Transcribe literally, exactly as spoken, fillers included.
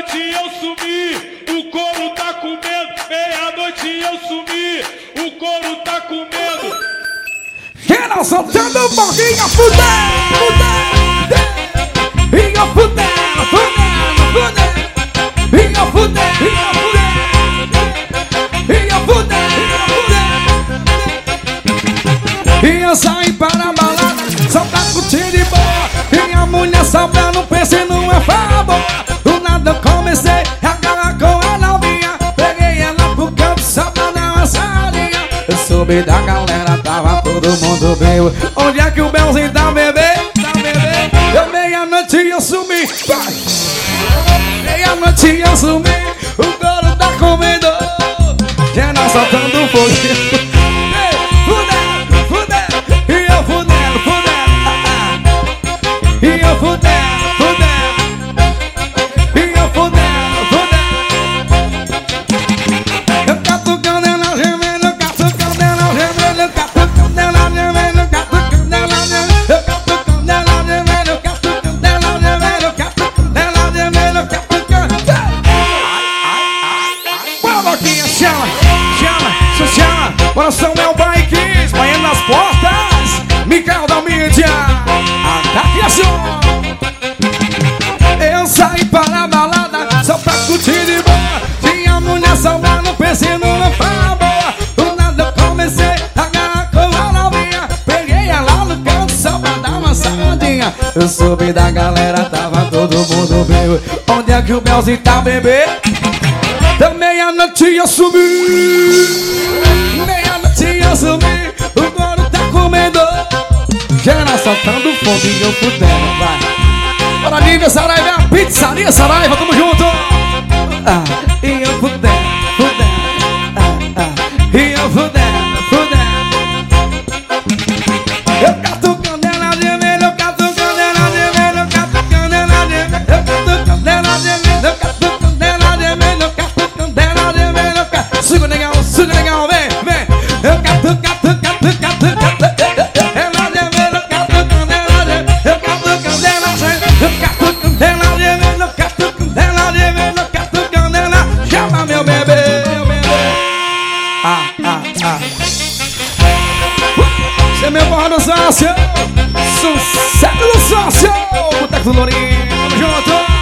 Meia-noite eu sumi, o couro tá com medo. Meia-noite eu sumi, o couro tá com medo. Geral soltando bolinha, fudendo, fudendo. Vinha fudendo, fudendo, fudendo. Vinha fudendo, vinha fudendo, fudendo. Vinha sair para a balada, só pra curtir de boa. Minha mulher sobra, não pense numa favor. Do nada eu comecei a agarrar com a novinha. Peguei ela pro campo só pra dar uma salinha. Eu soube da galera, tava todo mundo veio. Onde é que o Belzinho tá, bebê? Tá, bebê? Eu meia-noite eu sumi, vai. Meia-noite eu sumi, o couro tá comendo. Geral soltando fogo. Fudendo, fudendo, e eu fudendo, fudendo. E eu fudendo, fudendo. E eu fudendo, fudendo. Eu catucando ela gemendo, eu catucando ela gemendo, eu catucando ela gemendo, eu catucando ela gemendo, eu catucando ela gemendo, eu catucando ela gemendo, eu catucando ela gemendo, eu catucando. Bora, Boquinha, chama, chama, se chama. Bora, Samuel Bikes, banhando nas portas. Micael da mídia, ataque a som. Eu saí para a balada só pra curtir de boa. Tinha mulher sobra, não pensei numa fala boa. Do nada eu comecei a agarrar com a novinha. Peguei ela no canto só pra dar uma saladinha. Eu soube da galera, tava todo mundo veio. Onde é que o Belzinho tá, bebê? Da meia-noite eu subi. Meia-noite eu subi, o couro tá comendo. Geral soltando fogo e eu fudendo, vai. Bora, Lívia Saraiva, a pizzaria Saraiva, tamo junto. Ah, e eu fudendo, fudendo. Ah, ah, e eu fudendo, fudendo. Eu catucando ela de vermelho, eu catucando ela de vermelho, eu catucando ela de vermelho, eu catucando ela de vermelho, eu catucando ela de vermelho, eu catucando ela de vermelho, eu catucando. Suga legal, suga legal, vem, vem. Eu catucando, catucando, catucando. Ah, ah, ah. Você é meu porra do sócio. Sucesso do sócio. Boteco do Lourinho, tamo junto.